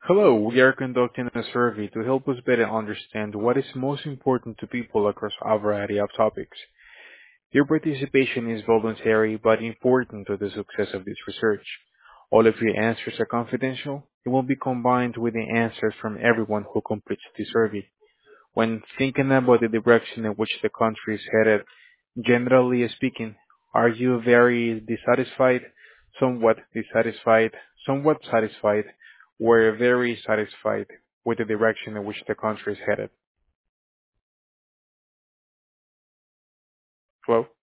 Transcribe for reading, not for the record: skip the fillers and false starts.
Hello, we are conducting a survey to help us better understand what is most important to people across a variety of topics. Your participation is voluntary but important to the success of this research. All of your answers are confidential. It will be combined with the answers from everyone who completes the survey. When thinking about the direction in which the country is headed, generally speaking, are you very dissatisfied, somewhat satisfied, or very satisfied with the direction in which the country is headed? Well,